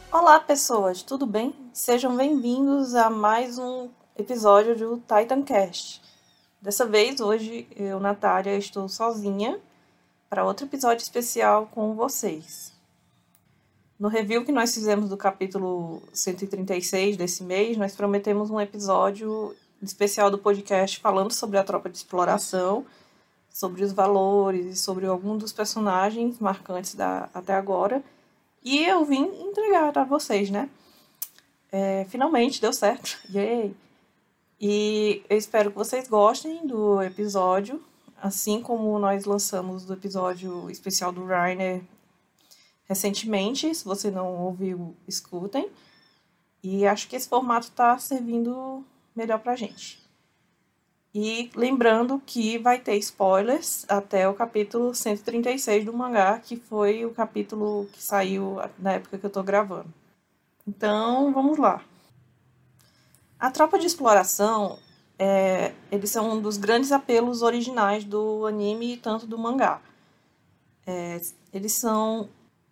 Olá, pessoas, tudo bem? Sejam bem-vindos a mais um episódio do Titancast. Dessa vez, hoje, eu, Natália, estou sozinha para outro episódio especial com vocês. No review que nós fizemos do capítulo 136 desse mês, nós prometemos um episódio especial do podcast falando sobre a tropa de exploração, sobre os valores e sobre alguns dos personagens marcantes até agora. E eu vim entregar a vocês, né? Finalmente deu certo. Yay! E eu espero que vocês gostem do episódio, assim como nós lançamos o episódio especial do Rainer recentemente. Se você não ouviu, escutem. E acho que esse formato está servindo melhor pra gente. E lembrando que vai ter spoilers até o capítulo 136 do mangá, que foi o capítulo que saiu na época que eu tô gravando. Então, vamos lá. A tropa de exploração, eles são um dos grandes apelos originais do anime e tanto do mangá. Eles são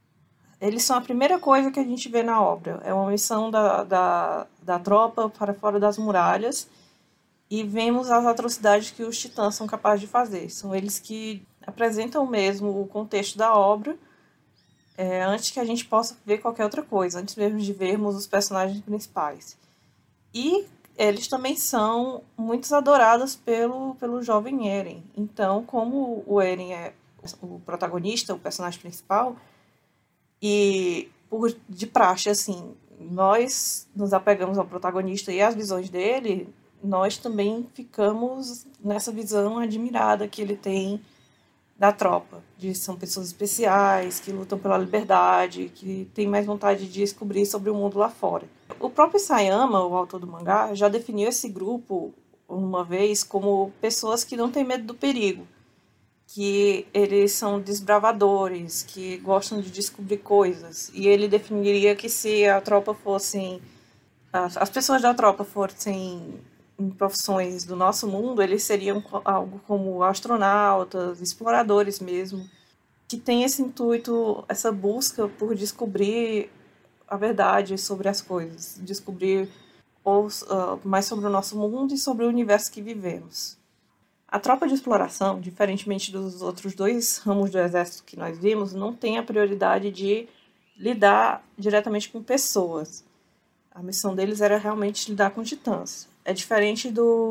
a primeira coisa que a gente vê na obra. É uma missão da tropa para fora das muralhas e vemos as atrocidades que os titãs são capazes de fazer. São eles que apresentam mesmo o contexto da obra, antes que a gente possa ver qualquer outra coisa, antes mesmo de vermos os personagens principais. E eles também são muito adorados pelo jovem Eren. Então, como o Eren é o protagonista, o personagem principal, e de praxe, assim, nós nos apegamos ao protagonista e às visões dele, nós também ficamos nessa visão admirada que ele tem da tropa, de são pessoas especiais, que lutam pela liberdade, que têm mais vontade de descobrir sobre o mundo lá fora. O próprio Isayama, o autor do mangá, já definiu esse grupo uma vez como pessoas que não têm medo do perigo, que eles são desbravadores, que gostam de descobrir coisas. E ele definiria que se a tropa fossem... as pessoas da tropa fossem em profissões do nosso mundo, eles seriam algo como astronautas, exploradores mesmo, que tem esse intuito, essa busca por descobrir a verdade sobre as coisas, descobrir mais sobre o nosso mundo e sobre o universo que vivemos. A tropa de exploração, diferentemente dos outros dois ramos do exército que nós vimos, não tem a prioridade de lidar diretamente com pessoas. A missão deles era realmente lidar com titãs. É diferente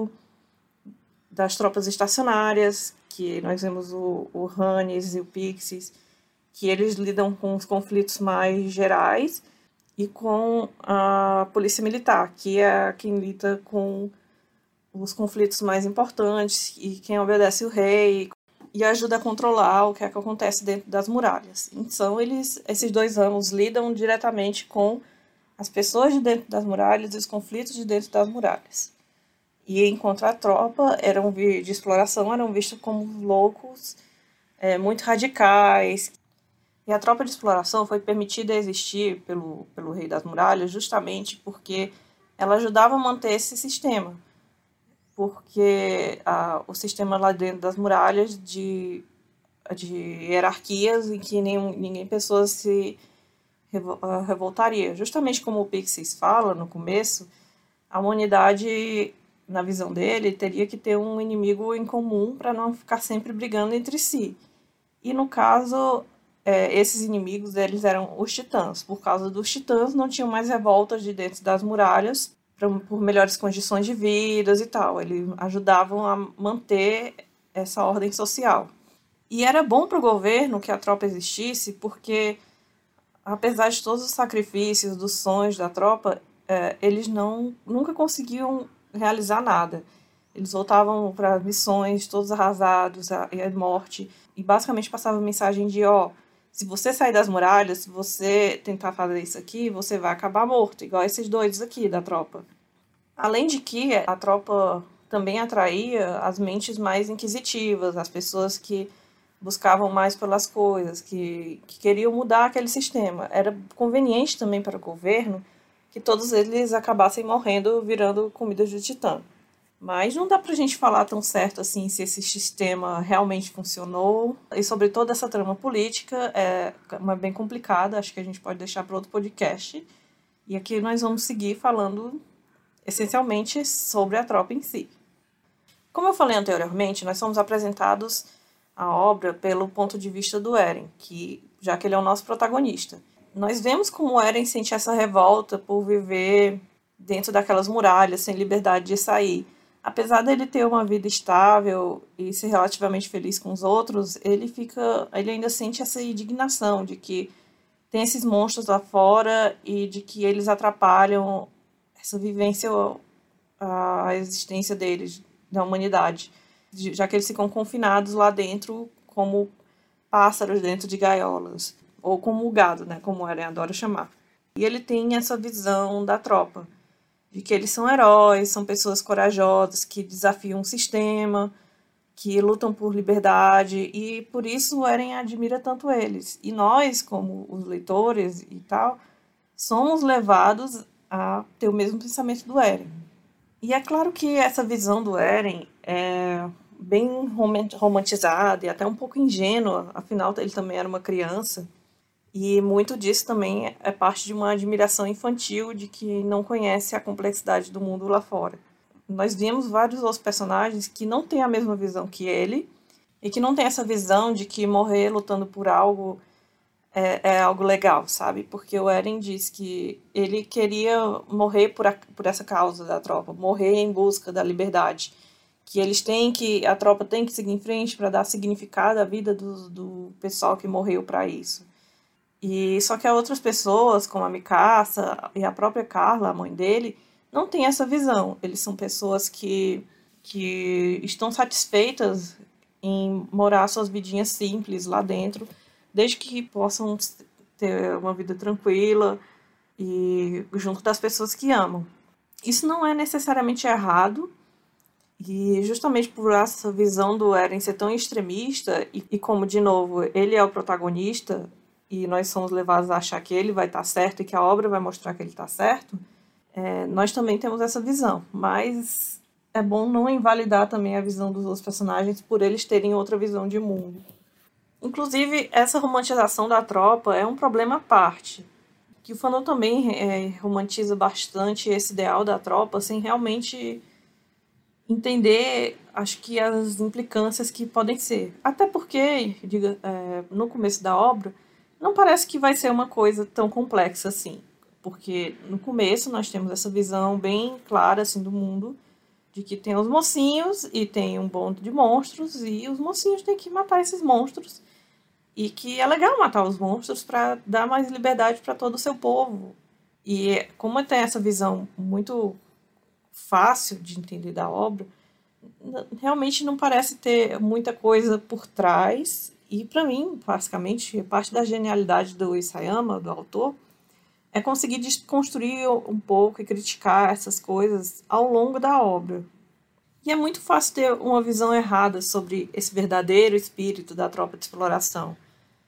das tropas estacionárias, que nós vemos o Hannes e o Pixies, que eles lidam com os conflitos mais gerais, e com a polícia militar, que é quem lida com os conflitos mais importantes e quem obedece o rei e ajuda a controlar o que é que acontece dentro das muralhas. Então, esses dois ramos lidam diretamente com as pessoas de dentro das muralhas e os conflitos de dentro das muralhas. E enquanto a tropa de exploração eram vistos como loucos, muito radicais. E a tropa de exploração foi permitida a existir pelo Rei das Muralhas justamente porque ela ajudava a manter esse sistema. Porque o sistema lá dentro das muralhas de hierarquias em que ninguém pessoa se revoltaria. Justamente como o Pixies fala no começo, a humanidade, na visão dele, teria que ter um inimigo em comum para não ficar sempre brigando entre si. E no caso, esses inimigos eles eram os titãs. Por causa dos titãs, não tinham mais revoltas de dentro das muralhas por melhores condições de vida e tal. Eles ajudavam a manter essa ordem social. E era bom para o governo que a tropa existisse, porque, apesar de todos os sacrifícios, dos sonhos da tropa, eles nunca conseguiam realizar nada. Eles voltavam para missões todos arrasados, a morte, e basicamente passavam a mensagem de, se você sair das muralhas, se você tentar fazer isso aqui, você vai acabar morto, igual esses doidos aqui da tropa. Além de que a tropa também atraía as mentes mais inquisitivas, as pessoas que buscavam mais pelas coisas, que queriam mudar aquele sistema. Era conveniente também para o governo que todos eles acabassem morrendo virando comidas de titã. Mas não dá pra gente falar tão certo assim se esse sistema realmente funcionou. E sobre toda essa trama política, é bem complicada, acho que a gente pode deixar para outro podcast. E aqui nós vamos seguir falando essencialmente sobre a tropa em si. Como eu falei anteriormente, nós somos apresentados a obra pelo ponto de vista do Eren, já que ele é o nosso protagonista. Nós vemos como o Eren sente essa revolta por viver dentro daquelas muralhas, sem liberdade de sair. Apesar dele ter uma vida estável e ser relativamente feliz com os outros, ele ainda sente essa indignação de que tem esses monstros lá fora e de que eles atrapalham essa vivência, a existência deles, da humanidade, já que eles ficam confinados lá dentro como pássaros dentro de gaiolas, ou como o gado, né, como o Eren adora chamar. E ele tem essa visão da tropa, de que eles são heróis, são pessoas corajosas, que desafiam o sistema, que lutam por liberdade, e por isso o Eren admira tanto eles. E nós, como os leitores e tal, somos levados a ter o mesmo pensamento do Eren. E é claro que essa visão do Eren é bem romantizada e até um pouco ingênua, afinal ele também era uma criança. E muito disso também é parte de uma admiração infantil de que não conhece a complexidade do mundo lá fora. Nós vimos vários outros personagens que não têm a mesma visão que ele e que não têm essa visão de que morrer lutando por algo é algo legal, sabe? Porque o Eren diz que ele queria morrer por essa causa da tropa, morrer em busca da liberdade. Que a tropa tem que seguir em frente para dar significado à vida do pessoal que morreu para isso. E só que outras pessoas, como a Mikasa e a própria Carla, a mãe dele, não têm essa visão. Eles são pessoas que estão satisfeitas em morar suas vidinhas simples lá dentro, desde que possam ter uma vida tranquila e junto das pessoas que amam. Isso não é necessariamente errado, e justamente por essa visão do Eren ser tão extremista, e como, de novo, ele é o protagonista, e nós somos levados a achar que ele vai estar certo e que a obra vai mostrar que ele está certo, nós também temos essa visão. Mas é bom não invalidar também a visão dos outros personagens por eles terem outra visão de mundo. Inclusive, essa romantização da tropa é um problema à parte, que o fandom também romantiza bastante esse ideal da tropa sem realmente entender, acho que, as implicâncias que podem ser. Até porque, no começo da obra, não parece que vai ser uma coisa tão complexa assim. Porque no começo nós temos essa visão bem clara assim, do mundo, de que tem os mocinhos e tem um bando de monstros, e os mocinhos têm que matar esses monstros. E que é legal matar os monstros para dar mais liberdade para todo o seu povo. E como tem essa visão muito fácil de entender da obra, realmente não parece ter muita coisa por trás. E para mim, basicamente, parte da genialidade do Isayama, do autor, é conseguir desconstruir um pouco e criticar essas coisas ao longo da obra. E é muito fácil ter uma visão errada sobre esse verdadeiro espírito da tropa de exploração.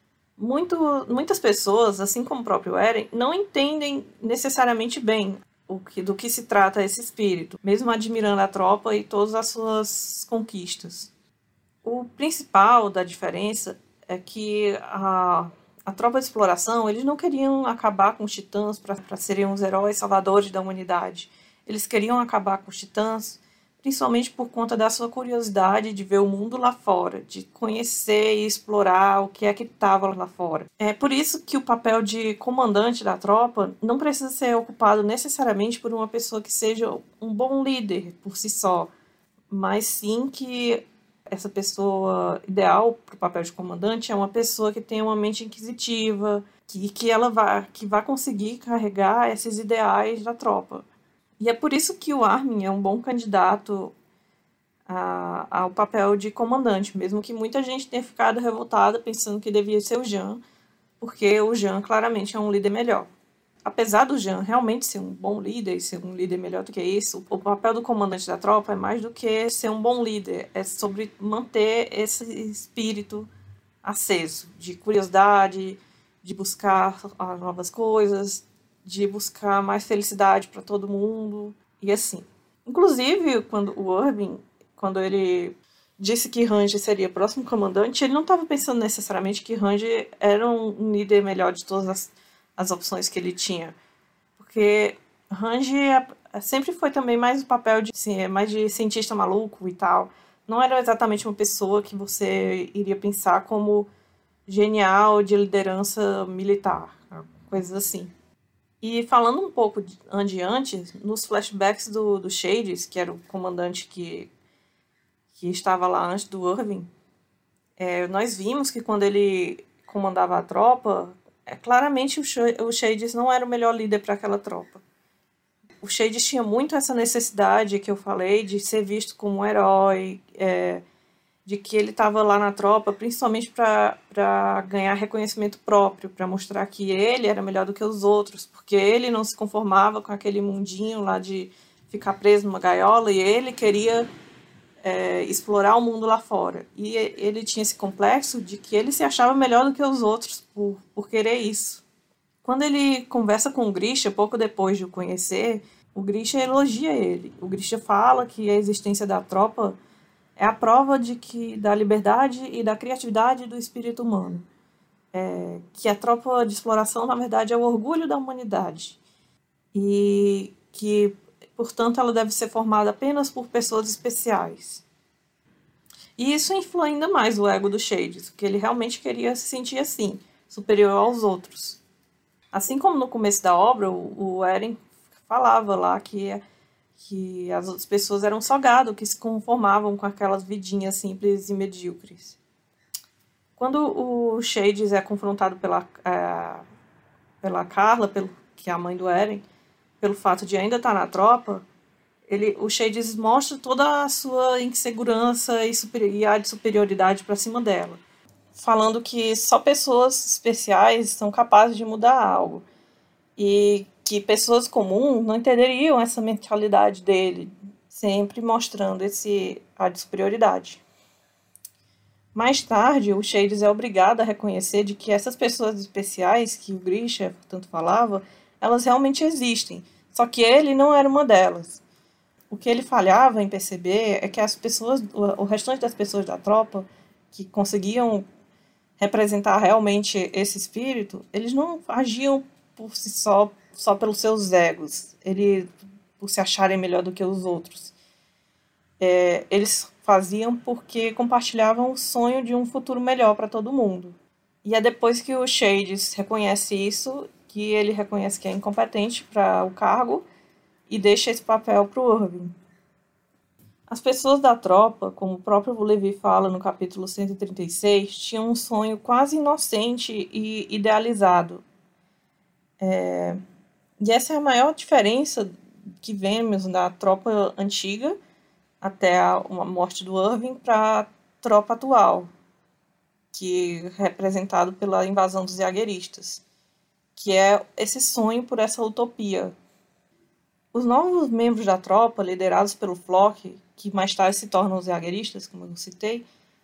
Muitas pessoas, assim como o próprio Eren, não entendem necessariamente bem do que se trata esse espírito, mesmo admirando a tropa e todas as suas conquistas. O principal da diferença é que a tropa de exploração, eles não queriam acabar com os titãs para serem os heróis salvadores da humanidade. Eles queriam acabar com os titãs principalmente por conta da sua curiosidade de ver o mundo lá fora, de conhecer e explorar o que é que estava lá fora. É por isso que o papel de comandante da tropa não precisa ser ocupado necessariamente por uma pessoa que seja um bom líder por si só, mas sim que essa pessoa ideal para o papel de comandante é uma pessoa que tenha uma mente inquisitiva, que vai conseguir carregar esses ideais da tropa. E é por isso que o Armin é um bom candidato ao papel de comandante, mesmo que muita gente tenha ficado revoltada pensando que devia ser o Jean, porque o Jean claramente é um líder melhor. Apesar do Jean realmente ser um bom líder e ser um líder melhor do que isso, o papel do comandante da tropa é mais do que ser um bom líder, é sobre manter esse espírito aceso, de curiosidade, de buscar novas coisas, de buscar mais felicidade para todo mundo, e assim. Inclusive, quando o Irving, quando ele disse que Range seria o próximo comandante, ele não estava pensando necessariamente que Range era um líder melhor de todas as opções que ele tinha. Porque Range sempre foi também mais o papel de, assim, mais de cientista maluco e tal. Não era exatamente uma pessoa que você iria pensar como genial de liderança militar, coisas assim. E falando um pouco antes, nos flashbacks do Shades, que era o comandante que estava lá antes do Irving, nós vimos que quando ele comandava a tropa, claramente o Shades não era o melhor líder para aquela tropa. O Shades tinha muito essa necessidade que eu falei de ser visto como um herói, de que ele estava lá na tropa principalmente para ganhar reconhecimento próprio, para mostrar que ele era melhor do que os outros, porque ele não se conformava com aquele mundinho lá de ficar preso numa gaiola e ele queria explorar o mundo lá fora. E ele tinha esse complexo de que ele se achava melhor do que os outros por querer isso. Quando ele conversa com o Grisha, pouco depois de o conhecer, o Grisha elogia ele. O Grisha fala que a existência da tropa é a prova da liberdade e da criatividade do espírito humano. Que a tropa de exploração, na verdade, é o orgulho da humanidade. E que, portanto, ela deve ser formada apenas por pessoas especiais. E isso influi ainda mais o ego do Shades, porque ele realmente queria se sentir assim, superior aos outros. Assim como no começo da obra, o Eren falava lá que as outras pessoas eram só gado, que se conformavam com aquelas vidinhas simples e medíocres. Quando o Shades é confrontado pela Carla, que é a mãe do Eren, pelo fato de ainda estar na tropa, o Shades mostra toda a sua insegurança e a de superioridade para cima dela, falando que só pessoas especiais são capazes de mudar algo e que pessoas comuns não entenderiam essa mentalidade dele, sempre mostrando a de superioridade. Mais tarde, o Shades é obrigado a reconhecer de que essas pessoas especiais que o Grisha tanto falava, elas realmente existem, só que ele não era uma delas. O que ele falhava em perceber é que as pessoas, o restante das pessoas da tropa, que conseguiam representar realmente esse espírito, eles não agiam por si só pelos seus egos, por se acharem melhor do que os outros. Eles faziam porque compartilhavam o sonho de um futuro melhor para todo mundo. E é depois que o Shades reconhece isso, que ele reconhece que é incompetente para o cargo e deixa esse papel para o Irving. As pessoas da tropa, como o próprio Levi fala no capítulo 136, tinham um sonho quase inocente e idealizado. E essa é a maior diferença que vemos da tropa antiga, até a morte do Irving, para a tropa atual, que é representado pela invasão dos jagueristas, que é esse sonho por essa utopia. Os novos membros da tropa, liderados pelo Floch, que mais tarde se tornam os jagueristas, como eu citei,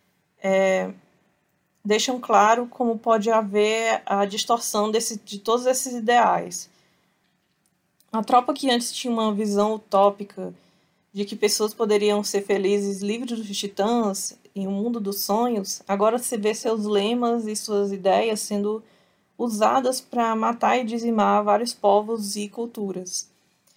deixam claro como pode haver a distorção de todos esses ideais. A tropa que antes tinha uma visão utópica de que pessoas poderiam ser felizes livres dos titãs em um mundo dos sonhos, agora se vê seus lemas e suas ideias sendo usadas para matar e dizimar vários povos e culturas.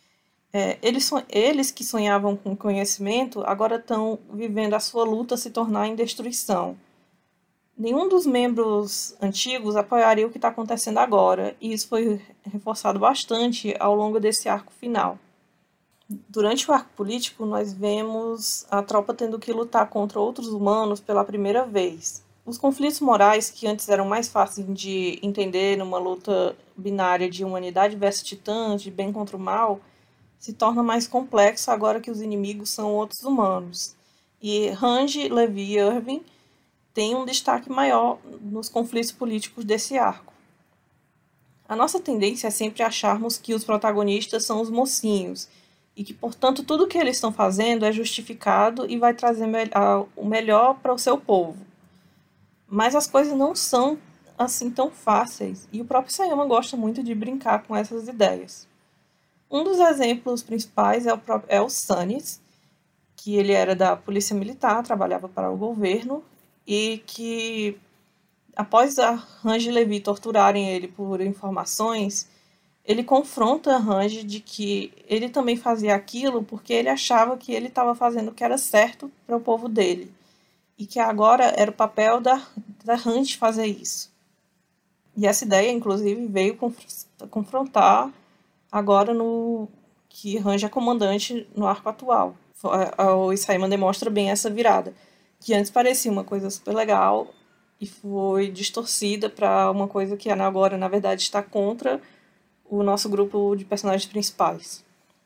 Eles que sonhavam com conhecimento agora estão vivendo a sua luta se tornar em destruição. Nenhum dos membros antigos apoiaria o que está acontecendo agora, e isso foi reforçado bastante ao longo desse arco final. Durante o arco político, nós vemos a tropa tendo que lutar contra outros humanos pela primeira vez. Os conflitos morais, que antes eram mais fáceis de entender numa luta binária de humanidade versus titãs, de bem contra o mal, se torna mais complexo agora que os inimigos são outros humanos. E Range, Levi e Irving têm um destaque maior nos conflitos políticos desse arco. A nossa tendência é sempre acharmos que os protagonistas são os mocinhos, e que, portanto, tudo o que eles estão fazendo é justificado e vai trazer o melhor para o seu povo. Mas as coisas não são assim tão fáceis, e o próprio Sayama gosta muito de brincar com essas ideias. Um dos exemplos principais é o Stannis, que ele era da polícia militar, trabalhava para o governo, e que, após a Range e Levi torturarem ele por informações, ele confronta a Range de que ele também fazia aquilo porque ele achava que ele estava fazendo o que era certo para o povo dele, e que agora era o papel da Range fazer isso. E essa ideia, inclusive, veio confrontar agora no que Range é comandante no arco atual. O Isaiman demonstra bem essa virada, que antes parecia uma coisa super legal e foi distorcida para uma coisa que agora, na verdade, está contra o nosso grupo de personagens principais.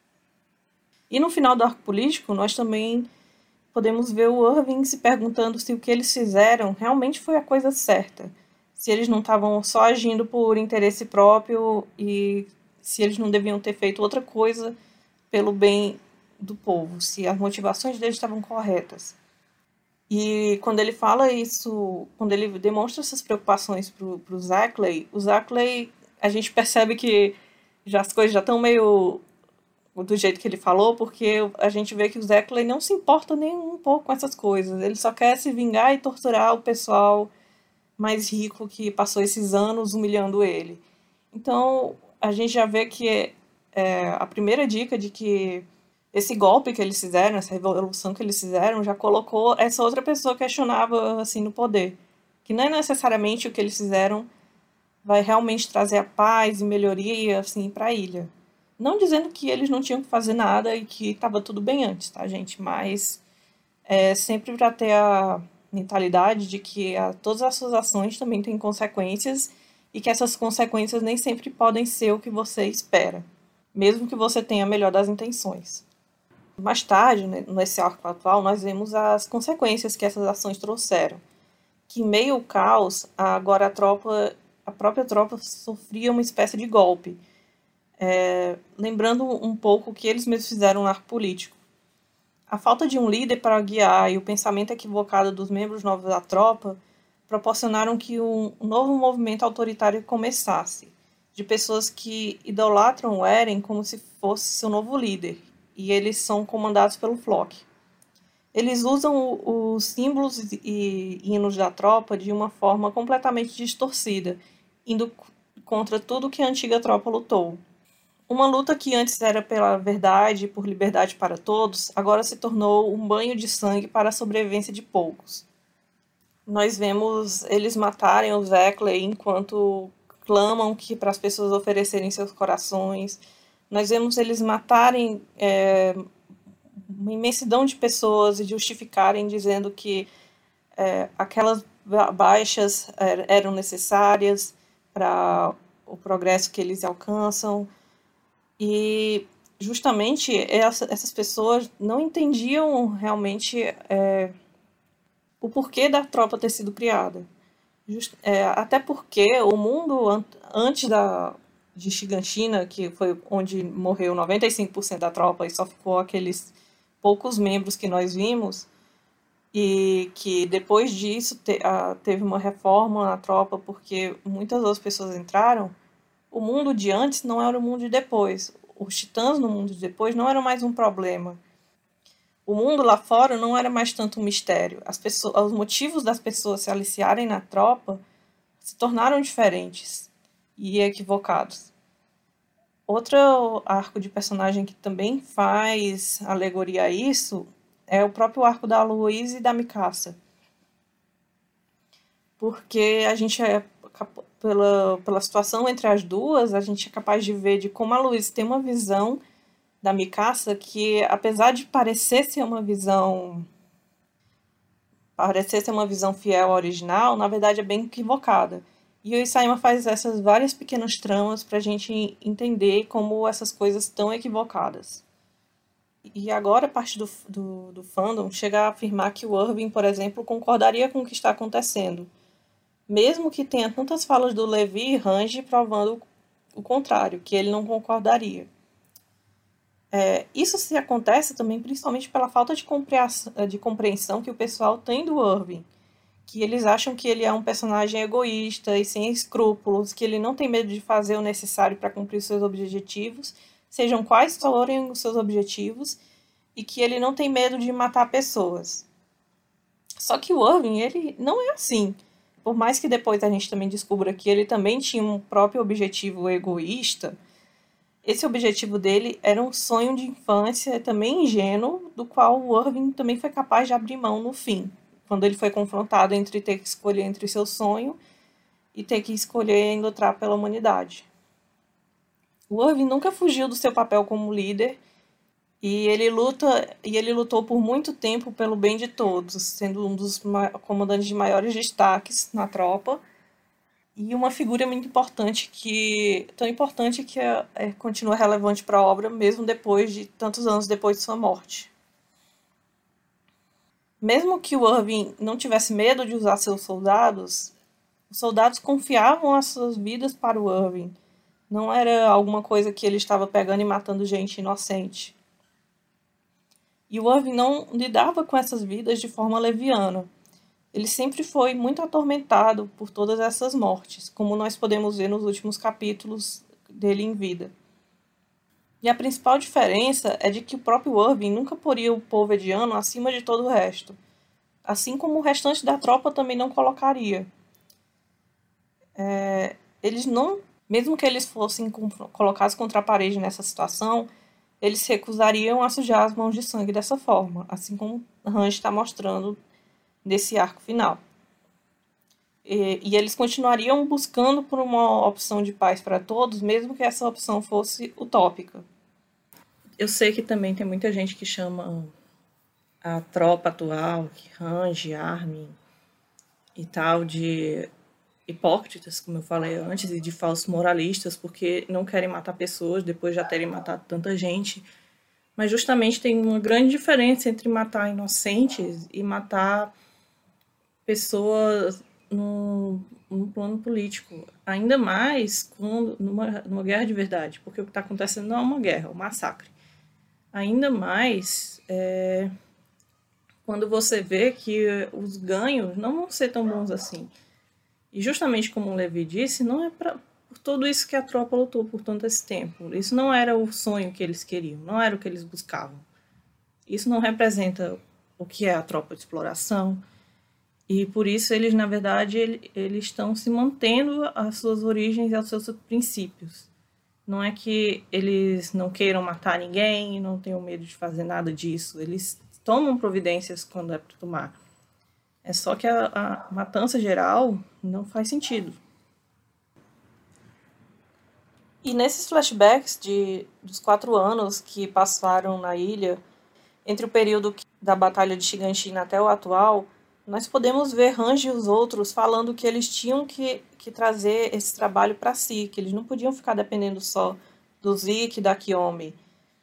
E no final do arco político, nós também podemos ver o Irving se perguntando se o que eles fizeram realmente foi a coisa certa. Se eles não estavam só agindo por interesse próprio e se eles não deviam ter feito outra coisa pelo bem do povo, se as motivações deles estavam corretas. E quando ele fala isso, quando ele demonstra essas preocupações pro Zackley, o Zackley, a gente percebe que as coisas já estão meio do jeito que ele falou, porque a gente vê que o Zackley não se importa nem um pouco com essas coisas. Ele só quer se vingar e torturar o pessoal mais rico que passou esses anos humilhando ele. Então, a gente já vê que a primeira dica de que esse golpe que eles fizeram, essa revolução que eles fizeram, já colocou essa outra pessoa questionável assim, no poder. Que não é necessariamente o que eles fizeram vai realmente trazer a paz e melhoria assim, para a ilha. Não dizendo que eles não tinham que fazer nada e que estava tudo bem antes, tá, gente? Mas sempre para ter a mentalidade de que todas as suas ações também têm consequências e que essas consequências nem sempre podem ser o que você espera, mesmo que você tenha a melhor das intenções. Mais tarde, né, nesse arco atual, nós vemos as consequências que essas ações trouxeram. Que em meio ao caos, agora a própria tropa sofria uma espécie de golpe, lembrando um pouco o que eles mesmos fizeram no arco político. A falta de um líder para guiar e o pensamento equivocado dos membros novos da tropa proporcionaram que um novo movimento autoritário começasse, de pessoas que idolatram o Eren como se fosse seu novo líder, e eles são comandados pelo Floch. Eles usam os símbolos e hinos da tropa de uma forma completamente distorcida, indo contra tudo que a antiga tropa lutou. Uma luta que antes era pela verdade e por liberdade para todos, agora se tornou um banho de sangue para a sobrevivência de poucos. Nós vemos eles matarem o Zackley enquanto clamam que para as pessoas oferecerem seus corações. Nós vemos eles matarem uma imensidão de pessoas e justificarem dizendo que aquelas baixas eram necessárias para o progresso que eles alcançam. E justamente essas pessoas não entendiam realmente o porquê da tropa ter sido criada. Até porque o mundo antes de Shiganshina, que foi onde morreu 95% da tropa e só ficou aqueles poucos membros que nós vimos, e que depois disso teve uma reforma na tropa porque muitas outras pessoas entraram. O mundo de antes não era o mundo de depois. Os titãs no mundo de depois não eram mais um problema. O mundo lá fora não era mais tanto um mistério. Os motivos das pessoas se aliciarem na tropa se tornaram diferentes e equivocados. Outro arco de personagem que também faz alegoria a isso é o próprio arco da Louise e da Mikasa. Porque a gente pela situação entre as duas, a gente é capaz de ver de como a Louise tem uma visão da Mikasa que, apesar de parecer ser uma visão fiel ao original, na verdade é bem equivocada. E o Isayama faz essas várias pequenas tramas para a gente entender como essas coisas estão equivocadas. E agora parte do fandom chega a afirmar que o Irving, por exemplo, concordaria com o que está acontecendo, mesmo que tenha tantas falas do Levi e Range provando o contrário, que ele não concordaria. Isso se acontece também principalmente pela falta de compreensão que o pessoal tem do Irving, que eles acham que ele é um personagem egoísta e sem escrúpulos, que ele não tem medo de fazer o necessário para cumprir seus objetivos, sejam quais forem os seus objetivos, e que ele não tem medo de matar pessoas. Só que o Irving, ele não é assim. Por mais que depois a gente também descubra que ele também tinha um próprio objetivo egoísta, esse objetivo dele era um sonho de infância também ingênuo, do qual o Irving também foi capaz de abrir mão no fim, quando ele foi confrontado entre ter que escolher entre seu sonho e ter que escolher em lutar pela humanidade. O Irving nunca fugiu do seu papel como líder e ele lutou por muito tempo pelo bem de todos, sendo um dos comandantes de maiores destaques na tropa e uma figura muito importante tão importante que continua relevante para a obra mesmo depois de tantos anos depois de sua morte. Mesmo que o Irving não tivesse medo de usar seus soldados, os soldados confiavam as suas vidas para o Irving. Não era alguma coisa que ele estava pegando e matando gente inocente. E o Irving não lidava com essas vidas de forma leviana. Ele sempre foi muito atormentado por todas essas mortes, como nós podemos ver nos últimos capítulos dele em vida. E a principal diferença é de que o próprio Irving nunca poria o povo ediano acima de todo o resto, assim como o restante da tropa também não colocaria. Eles não, mesmo que eles fossem colocados contra a parede nessa situação, eles se recusariam a sujar as mãos de sangue dessa forma, assim como Range está mostrando nesse arco final. E eles continuariam buscando por uma opção de paz para todos, mesmo que essa opção fosse utópica. Eu sei que também tem muita gente que chama a tropa atual, Range, Armin e tal, de hipócritas, como eu falei antes, e de falsos moralistas, porque não querem matar pessoas depois de já terem matado tanta gente. Mas justamente tem uma grande diferença entre matar inocentes e matar pessoas num plano político. Ainda mais numa guerra de verdade, porque o que está acontecendo não é uma guerra, é um massacre. Ainda mais quando você vê que os ganhos não vão ser tão bons assim. E justamente como o Levi disse, não é por tudo isso que a tropa lutou por tanto esse tempo. Isso não era o sonho que eles queriam, não era o que eles buscavam. Isso não representa o que é a tropa de exploração. E por isso eles, na verdade, eles estão se mantendo às suas origens e aos seus princípios. Não é que eles não queiram matar ninguém, não tenham medo de fazer nada disso. Eles tomam providências quando é para tomar. É só que a matança geral não faz sentido. E nesses flashbacks dos 4 anos que passaram na ilha, entre o período da Batalha de Shiganshina até o atual, nós podemos ver Range e os outros falando que eles tinham que trazer esse trabalho para si, que eles não podiam ficar dependendo só do Zeke e da Kiyomi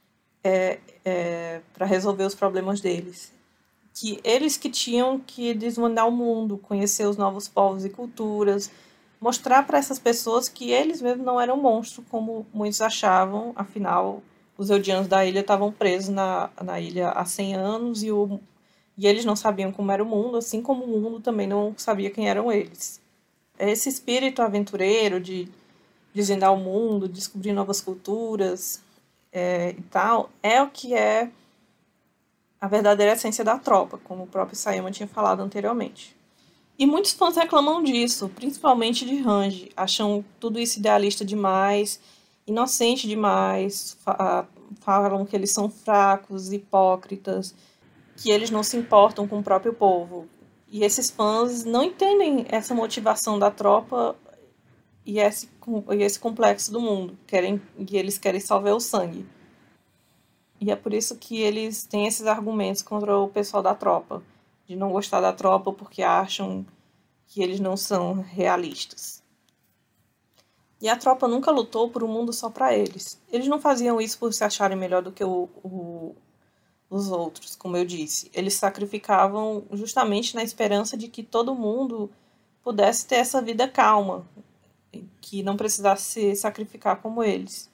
para resolver os problemas deles. Que eles que tinham que desvendar o mundo, conhecer os novos povos e culturas, mostrar para essas pessoas que eles mesmos não eram monstros, como muitos achavam. Afinal, os Eldianos da ilha estavam presos na ilha há 100 anos e eles não sabiam como era o mundo, assim como o mundo também não sabia quem eram eles. Esse espírito aventureiro de desvendar o mundo, descobrir novas culturas e tal, é o que é a verdadeira essência da tropa, como o próprio Sayama tinha falado anteriormente. E muitos fãs reclamam disso, principalmente de Range, acham tudo isso idealista demais, inocente demais, falam que eles são fracos, hipócritas, que eles não se importam com o próprio povo. E esses fãs não entendem essa motivação da tropa e esse complexo do mundo, e eles querem só ver o sangue. E é por isso que eles têm esses argumentos contra o pessoal da tropa, de não gostar da tropa porque acham que eles não são realistas. E a tropa nunca lutou por um mundo só para eles. Eles não faziam isso por se acharem melhor do que os outros, como eu disse. Eles sacrificavam justamente na esperança de que todo mundo pudesse ter essa vida calma, que não precisasse se sacrificar como eles.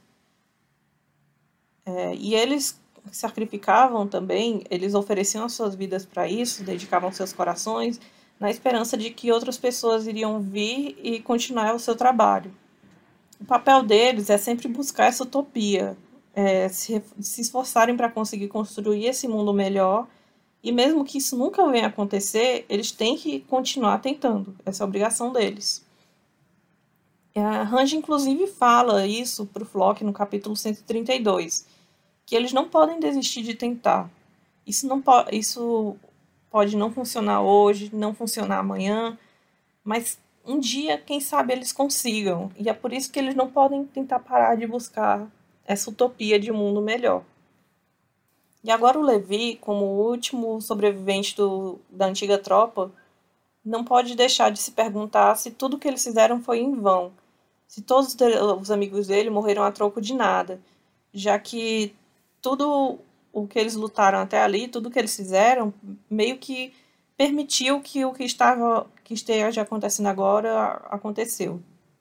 E eles sacrificavam também, eles ofereciam as suas vidas para isso, dedicavam seus corações, na esperança de que outras pessoas iriam vir e continuar o seu trabalho. O papel deles é sempre buscar essa utopia, se esforçarem para conseguir construir esse mundo melhor, e mesmo que isso nunca venha a acontecer, eles têm que continuar tentando, essa é a obrigação deles. A Range, inclusive, fala isso para o Flock no capítulo 132, que eles não podem desistir de tentar. Isso pode não funcionar hoje, não funcionar amanhã, mas um dia, quem sabe, eles consigam. E é por isso que eles não podem tentar parar de buscar essa utopia de um mundo melhor. E agora o Levi, como o último sobrevivente da antiga tropa, não pode deixar de se perguntar se tudo que eles fizeram foi em vão, se todos os amigos dele morreram a troco de nada, já que tudo o que eles lutaram até ali, tudo que eles fizeram, meio que permitiu que o que esteja acontecendo agora aconteceu.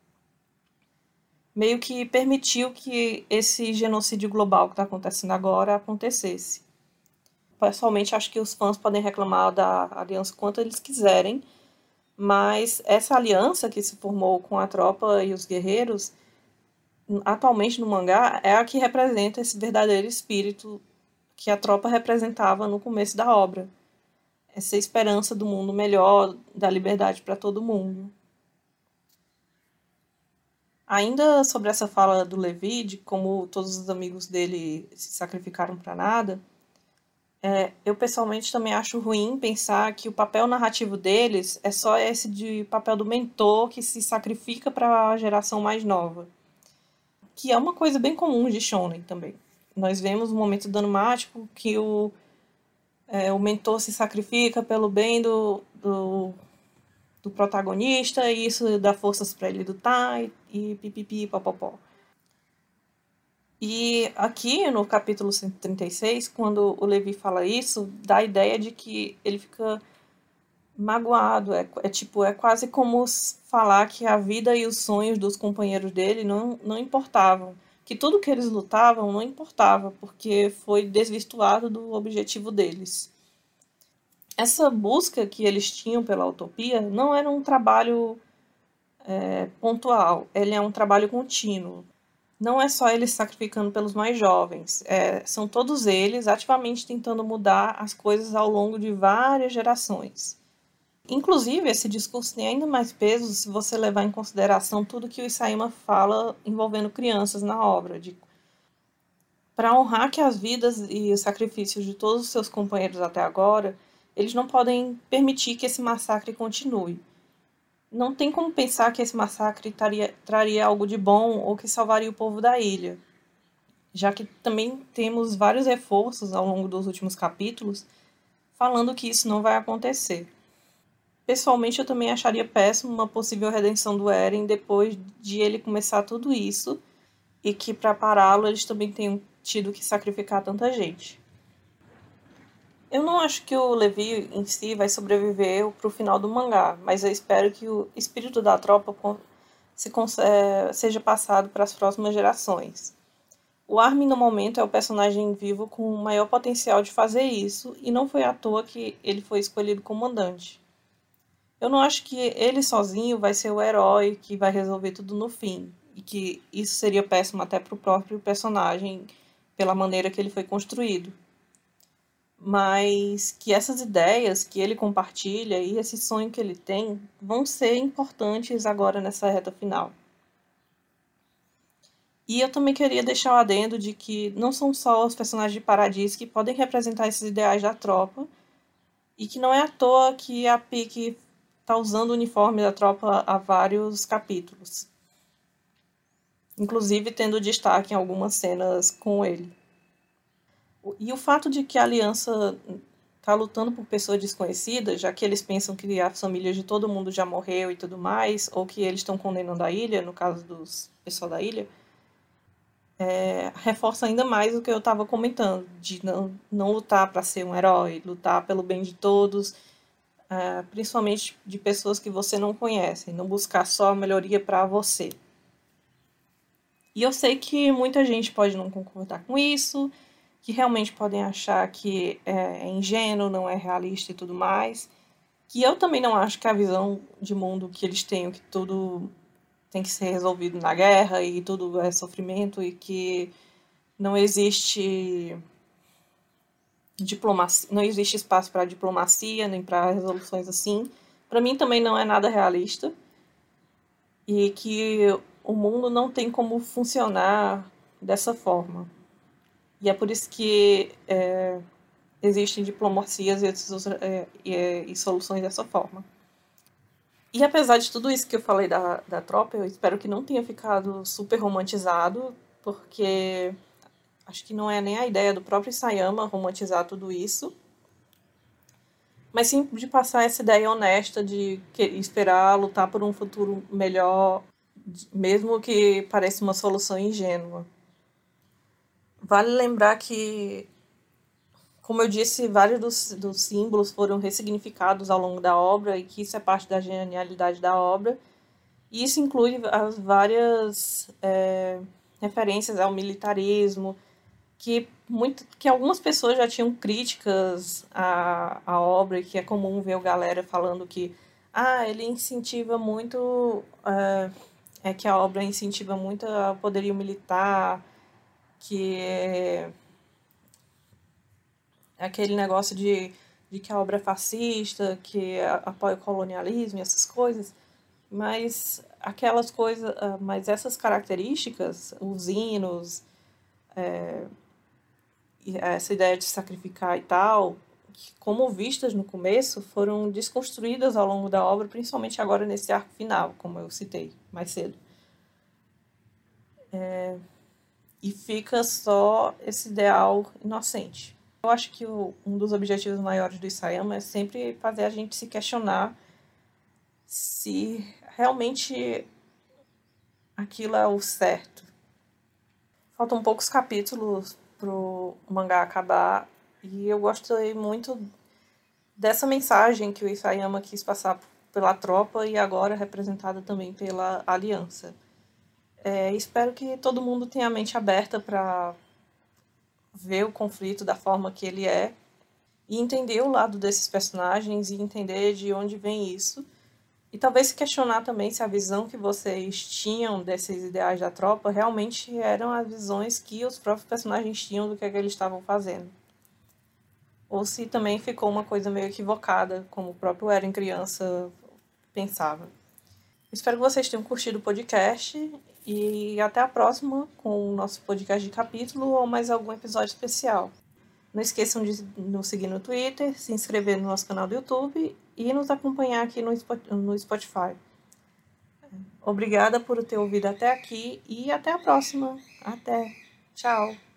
Meio que permitiu que esse genocídio global que está acontecendo agora acontecesse. Pessoalmente, acho que os fãs podem reclamar da aliança quanto eles quiserem, mas essa aliança que se formou com a tropa e os guerreiros, atualmente no mangá, é a que representa esse verdadeiro espírito que a tropa representava no começo da obra. Essa esperança do mundo melhor, da liberdade para todo mundo. Ainda sobre essa fala do Levi, de como todos os amigos dele se sacrificaram para nada, eu pessoalmente também acho ruim pensar que o papel narrativo deles é só esse de papel do mentor que se sacrifica para a geração mais nova. Que é uma coisa bem comum de shonen também. Nós vemos um momento dramático que o mentor se sacrifica pelo bem do protagonista e isso dá forças para ele lutar e pipipi, popopó. E aqui no capítulo 136, quando o Levi fala isso, dá a ideia de que ele fica magoado. É quase como falar que a vida e os sonhos dos companheiros dele não importavam. Que tudo que eles lutavam não importava, porque foi desvirtuado do objetivo deles. Essa busca que eles tinham pela utopia não era um trabalho pontual, ele é um trabalho contínuo. Não é só eles sacrificando pelos mais jovens, são todos eles ativamente tentando mudar as coisas ao longo de várias gerações. Inclusive, esse discurso tem ainda mais peso se você levar em consideração tudo que o Isayama fala envolvendo crianças na obra. Para honrar que as vidas e os sacrifícios de todos os seus companheiros até agora, eles não podem permitir que esse massacre continue. Não tem como pensar que esse massacre traria algo de bom ou que salvaria o povo da ilha, já que também temos vários reforços ao longo dos últimos capítulos falando que isso não vai acontecer. Pessoalmente, eu também acharia péssimo uma possível redenção do Eren depois de ele começar tudo isso e que para pará-lo eles também tenham tido que sacrificar tanta gente. Eu não acho que o Levi em si vai sobreviver para o final do mangá, mas eu espero que o espírito da tropa seja passado para as próximas gerações. O Armin, no momento, é o personagem vivo com o maior potencial de fazer isso, e não foi à toa que ele foi escolhido comandante. Eu não acho que ele sozinho vai ser o herói que vai resolver tudo no fim, e que isso seria péssimo até para o próprio personagem, pela maneira que ele foi construído. Mas que essas ideias que ele compartilha e esse sonho que ele tem vão ser importantes agora nessa reta final. E eu também queria deixar o adendo de que não são só os personagens de Paradis que podem representar esses ideais da tropa, e que não é à toa que a Pieck está usando o uniforme da tropa há vários capítulos. Inclusive tendo destaque em algumas cenas com ele. E o fato de que a aliança está lutando por pessoas desconhecidas, já que eles pensam que a família de todo mundo já morreu e tudo mais, ou que eles estão condenando a ilha, no caso dos pessoal da ilha, reforça ainda mais o que eu estava comentando, de não lutar para ser um herói, lutar pelo bem de todos, principalmente de pessoas que você não conhece, não buscar só a melhoria para você. E eu sei que muita gente pode não concordar com isso, que realmente podem achar que é ingênuo, não é realista e tudo mais, que eu também não acho que a visão de mundo que eles têm, que tudo tem que ser resolvido na guerra e tudo é sofrimento e que não existe diplomacia, não existe espaço para diplomacia, nem para resoluções assim. Para mim também não é nada realista. E que o mundo não tem como funcionar dessa forma. E é por isso que existem diplomacias e soluções dessa forma. E apesar de tudo isso que eu falei da tropa, eu espero que não tenha ficado super romantizado, porque acho que não é nem a ideia do próprio Isayama romantizar tudo isso, mas sim de passar essa ideia honesta de esperar lutar por um futuro melhor, mesmo que pareça uma solução ingênua. Vale lembrar que, como eu disse, vários dos símbolos foram ressignificados ao longo da obra e que isso é parte da genialidade da obra. E isso inclui as várias referências ao militarismo, que algumas pessoas já tinham críticas à obra, e que é comum ver a galera falando que ele incentiva muito, que a obra incentiva muito o poderio militar, que é aquele negócio de que a obra é fascista, que apoia o colonialismo e essas coisas, mas mas essas características, os hinos, essa ideia de sacrificar e tal, que, como vistas no começo, foram desconstruídas ao longo da obra, principalmente agora nesse arco final, como eu citei mais cedo. E fica só esse ideal inocente. Eu acho que um dos objetivos maiores do Isayama é sempre fazer a gente se questionar se realmente aquilo é o certo. Faltam poucos capítulos pro mangá acabar e eu gostei muito dessa mensagem que o Isayama quis passar pela tropa e agora representada também pela aliança. Espero que todo mundo tenha a mente aberta para ver o conflito da forma que ele é e entender o lado desses personagens e entender de onde vem isso. E talvez se questionar também se a visão que vocês tinham desses ideais da tropa realmente eram as visões que os próprios personagens tinham do que eles estavam fazendo. Ou se também ficou uma coisa meio equivocada, como o próprio Eren criança pensava. Espero que vocês tenham curtido o podcast e até a próxima com o nosso podcast de capítulo ou mais algum episódio especial. Não esqueçam de nos seguir no Twitter, se inscrever no nosso canal do YouTube e nos acompanhar aqui no Spotify. Obrigada por ter ouvido até aqui e até a próxima. Até. Tchau.